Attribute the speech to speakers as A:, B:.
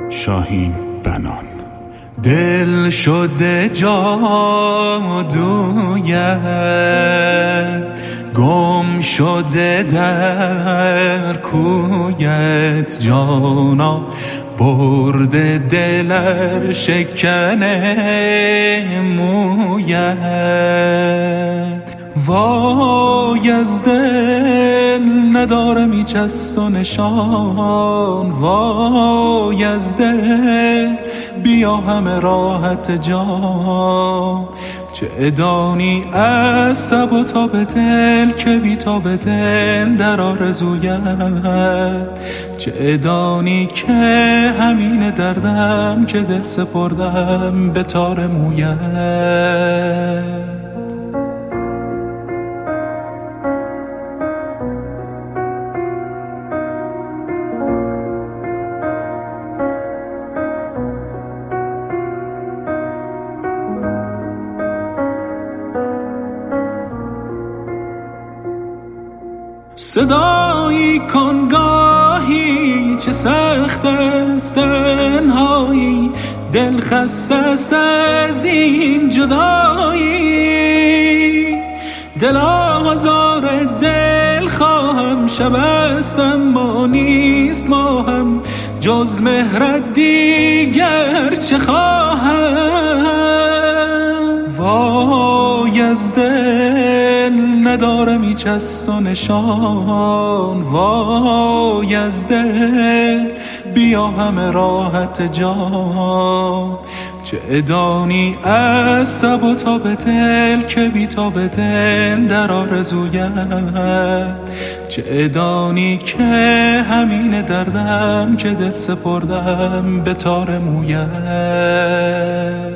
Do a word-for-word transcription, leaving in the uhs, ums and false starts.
A: شاهین بنان.
B: دل شده جادویت، گم شده در کویت، جانا برده دلر شکنه مویت. وای از دل ندارم هیچ از تو نشان، وای از دل بیا همه راحت جان. چه ادانی از سب و تاب دل که بی تاب دل در آرزویت. چه ادانی که همین دردم که دل سپردم به تار مویت. صدایی کن گاهی چه سخت است تنهایی، دل خسته است از این جدایی. دل آزار دل خواهم، شب است اما نیست ماهم، جز مهرت دیگر چه خواهم. وای از دل ندارم هیچ از تو نشان، وای از دل بیا همه راحت جان. چه ادانی از سب و تاب دل که بی تاب دل در آرزویت. چه ادانی که همین دردم که دل سپردم به تار مویت.